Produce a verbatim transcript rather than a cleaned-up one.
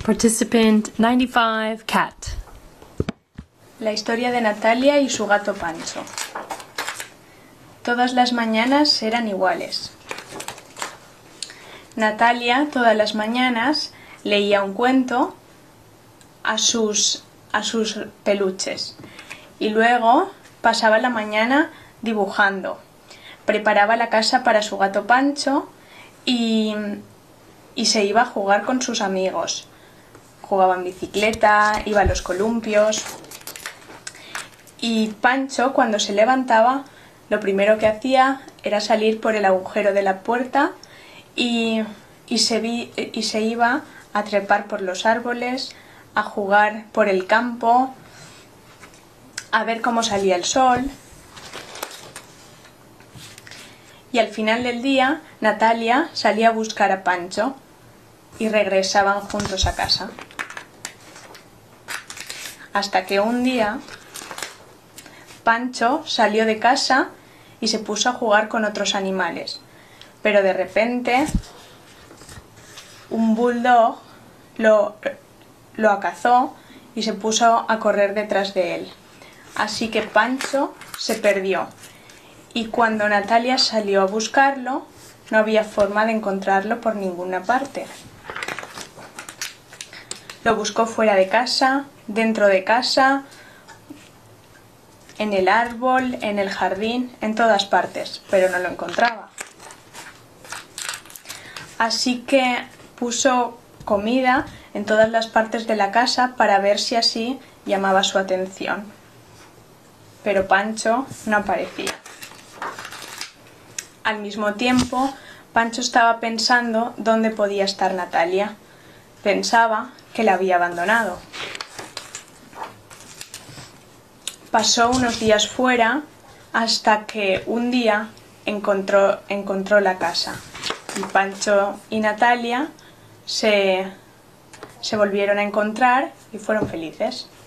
Participant ninety-five, Cat. La historia de Natalia y su gato Pancho. Todas las mañanas eran iguales. Natalia todas las mañanas leía un cuento a sus, a sus peluches y luego pasaba la mañana dibujando. Preparaba la casa para su gato Pancho y, y se iba a jugar con sus amigos. Jugaba en bicicleta, iba a los columpios. Y Pancho, cuando se levantaba, lo primero que hacía era salir por el agujero de la puerta y, y, se, vi, y se iba a trepar por los árboles, a jugar por el campo, a ver cómo salía el sol. Y al final del día, Natalia salía a buscar a Pancho y regresaban juntos a casa. Hasta que un día Pancho salió de casa y se puso a jugar con otros animales, pero de repente un bulldog lo, lo acazó y se puso a correr detrás de él. Así que Pancho se perdió y cuando Natalia salió a buscarlo no había forma de encontrarlo por ninguna parte. Lo buscó fuera de casa, dentro de casa, en el árbol, en el jardín, en todas partes, pero no lo encontraba. Así que puso comida en todas las partes de la casa para ver si así llamaba su atención. Pero Pancho no aparecía. Al mismo tiempo, Pancho estaba pensando dónde podía estar Natalia. Pensaba que la había abandonado. Pasó unos días fuera hasta que un día encontró, encontró la casa. Y Pancho y Natalia se, se volvieron a encontrar y fueron felices.